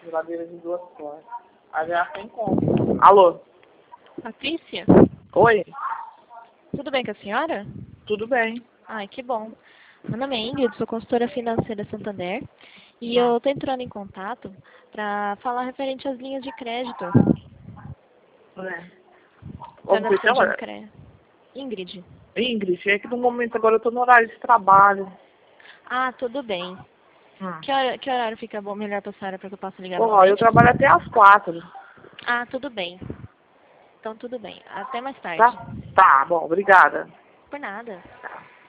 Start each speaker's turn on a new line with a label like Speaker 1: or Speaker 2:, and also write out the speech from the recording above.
Speaker 1: Geladeira de 2 portas. A já tem como. Alô?
Speaker 2: Patrícia?
Speaker 1: Oi?
Speaker 2: Tudo bem com a senhora?
Speaker 1: Tudo bem.
Speaker 2: Ai, que bom. Meu nome é Ingrid, sou consultora financeira Santander. E eu tô entrando em contato para falar referente às linhas de crédito.
Speaker 1: É.
Speaker 2: A senhora
Speaker 1: Como você
Speaker 2: precisa de
Speaker 1: chama?
Speaker 2: Ingrid.
Speaker 1: Ingrid, é que no momento agora eu tô no horário de trabalho.
Speaker 2: Ah, tudo bem.
Speaker 1: Hum.
Speaker 2: Que horário fica bom, melhor pra senhora para que eu possa ligar
Speaker 1: Ó, eu
Speaker 2: novamente?
Speaker 1: trabalho até às 4.
Speaker 2: Ah, tudo bem. Então tudo bem. Até mais tarde.
Speaker 1: Tá? Tá, bom, obrigada.
Speaker 2: Por nada.